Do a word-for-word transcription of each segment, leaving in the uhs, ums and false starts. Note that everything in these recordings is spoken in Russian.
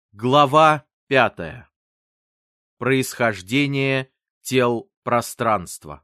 Глава пятая. Происхождение тел пространства.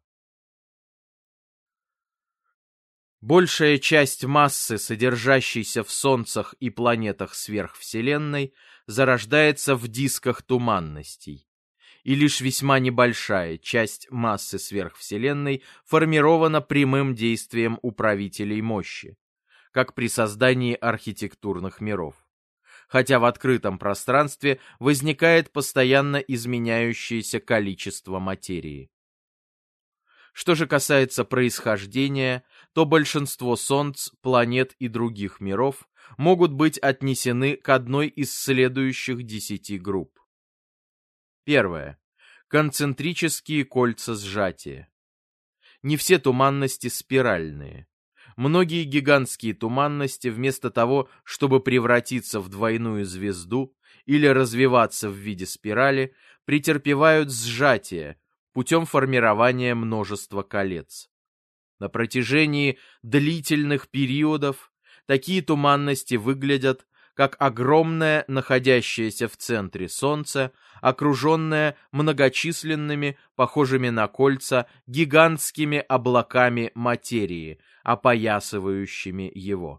Большая часть массы, содержащейся в солнцах и планетах сверхвселенной, зарождается в дисках туманностей, и лишь весьма небольшая часть массы сверхвселенной формирована прямым действием управителей мощи, как при создании архитектурных миров, хотя в открытом пространстве возникает постоянно изменяющееся количество материи. Что же касается происхождения, то большинство солнц, планет и других миров могут быть отнесены к одной из следующих десяти групп. Первое. Концентрические кольца сжатия. Не все туманности спиральные. Многие гигантские туманности, вместо того, чтобы превратиться в двойную звезду или развиваться в виде спирали, претерпевают сжатие путем формирования множества колец. На протяжении длительных периодов такие туманности выглядят как огромное, находящееся в центре Солнце, окруженное многочисленными, похожими на кольца, гигантскими облаками материи, опоясывающими его.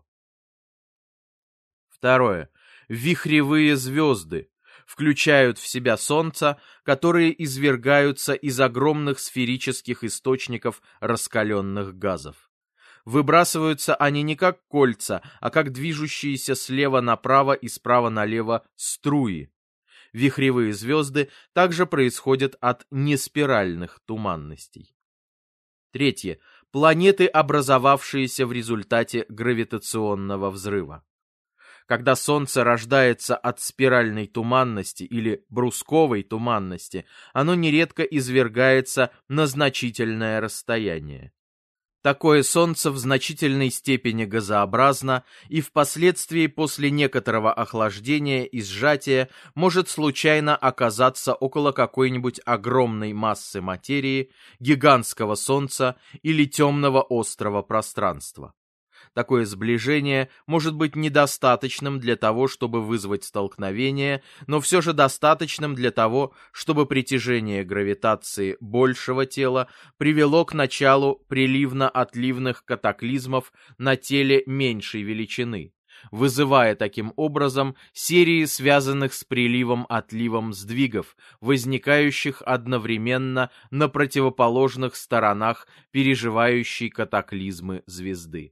Второе. Вихревые звезды включают в себя Солнце, которые извергаются из огромных сферических источников раскаленных газов. Выбрасываются они не как кольца, а как движущиеся слева направо и справа налево струи. Вихревые звезды также происходят от неспиральных туманностей. Третье. Планеты, образовавшиеся в результате гравитационного взрыва. Когда Солнце рождается от спиральной туманности или брусковой туманности, оно нередко извергается на значительное расстояние. Такое Солнце в значительной степени газообразно и впоследствии после некоторого охлаждения и сжатия может случайно оказаться около какой-нибудь огромной массы материи, гигантского Солнца или темного острого пространства. Такое сближение может быть недостаточным для того, чтобы вызвать столкновение, но все же достаточным для того, чтобы притяжение гравитации большего тела привело к началу приливно-отливных катаклизмов на теле меньшей величины, вызывая таким образом серии связанных с приливом-отливом сдвигов, возникающих одновременно на противоположных сторонах переживающей катаклизмы звезды.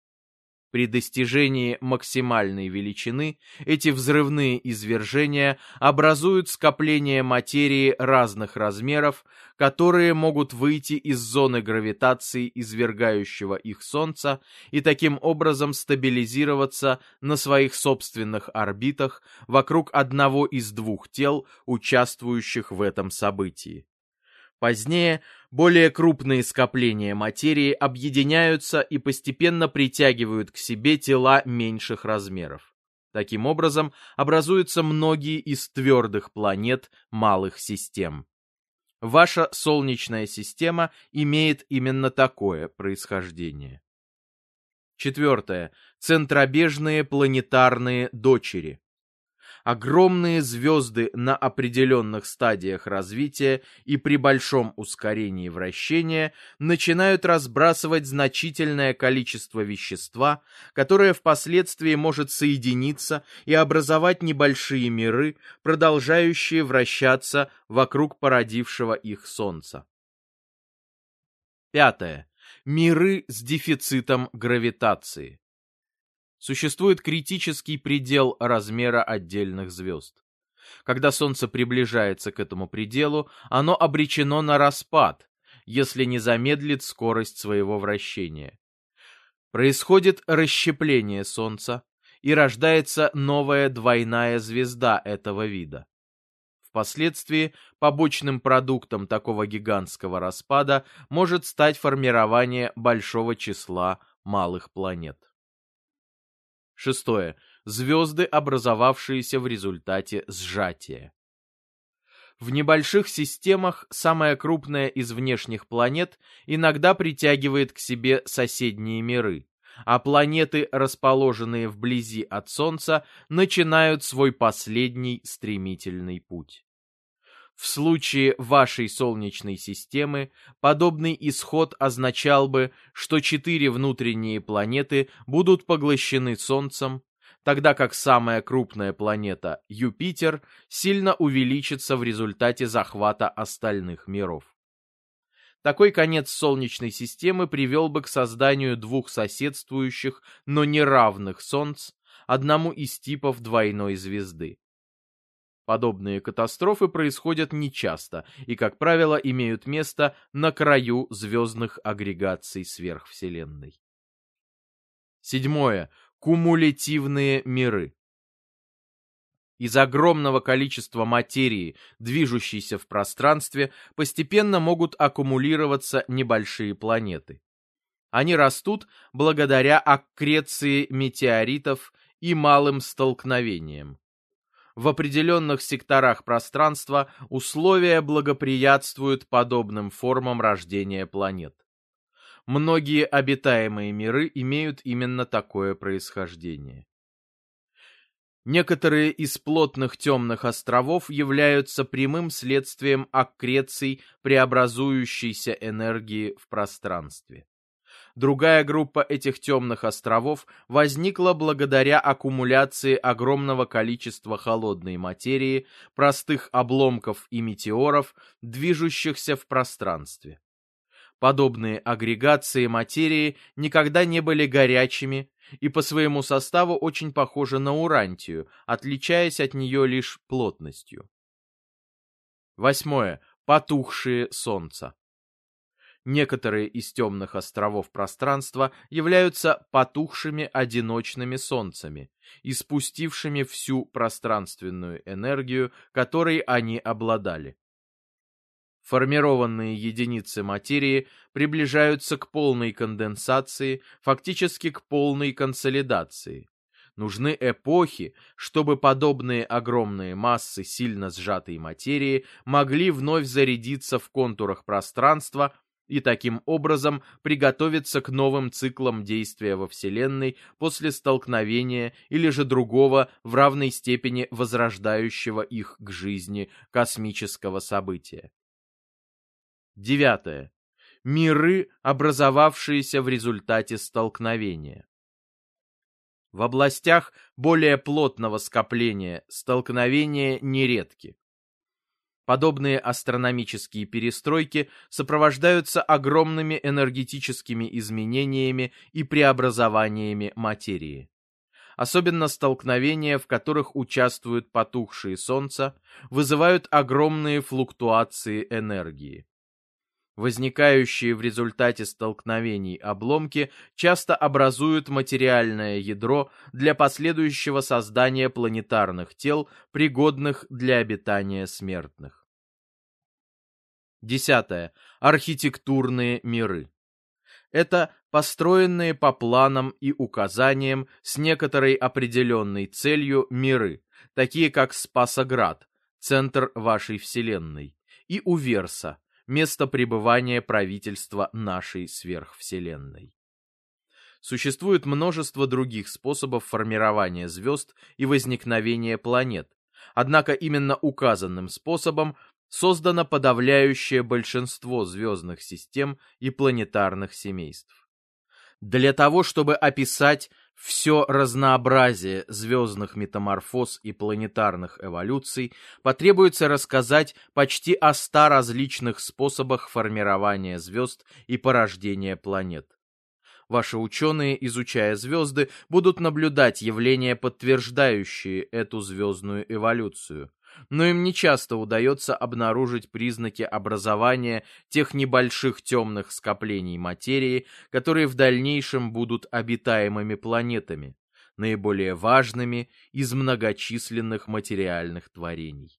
При достижении максимальной величины эти взрывные извержения образуют скопления материи разных размеров, которые могут выйти из зоны гравитации извергающего их Солнца и таким образом стабилизироваться на своих собственных орбитах вокруг одного из двух тел, участвующих в этом событии. Позднее более крупные скопления материи объединяются и постепенно притягивают к себе тела меньших размеров. Таким образом, образуются многие из твердых планет малых систем. Ваша Солнечная система имеет именно такое происхождение. Четвертое. Центробежные планетарные дочери. Огромные звезды на определенных стадиях развития и при большом ускорении вращения начинают разбрасывать значительное количество вещества, которое впоследствии может соединиться и образовать небольшие миры, продолжающие вращаться вокруг породившего их Солнца. Пятое. Миры с дефицитом гравитации. Существует критический предел размера отдельных звезд. Когда Солнце приближается к этому пределу, оно обречено на распад, если не замедлит скорость своего вращения. Происходит расщепление Солнца, и рождается новая двойная звезда этого вида. Впоследствии побочным продуктом такого гигантского распада может стать формирование большого числа малых планет. Шестое. Звезды, образовавшиеся в результате сжатия. В небольших системах самая крупная из внешних планет иногда притягивает к себе соседние миры, а планеты, расположенные вблизи от Солнца, начинают свой последний стремительный путь. В случае вашей Солнечной системы подобный исход означал бы, что четыре внутренние планеты будут поглощены Солнцем, тогда как самая крупная планета, Юпитер, сильно увеличится в результате захвата остальных миров. Такой конец Солнечной системы привел бы к созданию двух соседствующих, но неравных Солнц, одному из типов двойной звезды. Подобные катастрофы происходят нечасто и, как правило, имеют место на краю звездных агрегаций сверхвселенной. Седьмое. Кумулятивные миры. Из огромного количества материи, движущейся в пространстве, постепенно могут аккумулироваться небольшие планеты. Они растут благодаря аккреции метеоритов и малым столкновениям. В определенных секторах пространства условия благоприятствуют подобным формам рождения планет. Многие обитаемые миры имеют именно такое происхождение. Некоторые из плотных темных островов являются прямым следствием аккреций преобразующейся энергии в пространстве. Другая группа этих темных островов возникла благодаря аккумуляции огромного количества холодной материи, простых обломков и метеоров, движущихся в пространстве. Подобные агрегации материи никогда не были горячими и по своему составу очень похожи на урантию, отличаясь от нее лишь плотностью. Восьмое. Потухшие Солнца. Некоторые из темных островов пространства являются потухшими одиночными солнцами, испустившими всю пространственную энергию, которой они обладали. Формированные единицы материи приближаются к полной конденсации, фактически к полной консолидации. Нужны эпохи, чтобы подобные огромные массы сильно сжатой материи могли вновь зарядиться в контурах пространства и таким образом приготовиться к новым циклам действия во Вселенной после столкновения или же другого в равной степени возрождающего их к жизни космического события. Девятое. Миры, образовавшиеся в результате столкновения. В областях более плотного скопления столкновения нередки. Подобные астрономические перестройки сопровождаются огромными энергетическими изменениями и преобразованиями материи. Особенно столкновения, в которых участвуют потухшие Солнца, вызывают огромные флуктуации энергии. Возникающие в результате столкновений обломки часто образуют материальное ядро для последующего создания планетарных тел, пригодных для обитания смертных. Десятое. Архитектурные миры. Это построенные по планам и указаниям с некоторой определенной целью миры, такие как Спасоград, центр вашей Вселенной, и Уверса, место пребывания правительства нашей сверхвселенной. Существует множество других способов формирования звезд и возникновения планет, однако именно указанным способом создано подавляющее большинство звездных систем и планетарных семейств. Для того, чтобы описать все разнообразие звездных метаморфоз и планетарных эволюций, потребуется рассказать почти о ста различных способах формирования звезд и порождения планет. Ваши ученые, изучая звезды, будут наблюдать явления, подтверждающие эту звездную эволюцию, но им нечасто удается обнаружить признаки образования тех небольших темных скоплений материи, которые в дальнейшем будут обитаемыми планетами, наиболее важными из многочисленных материальных творений.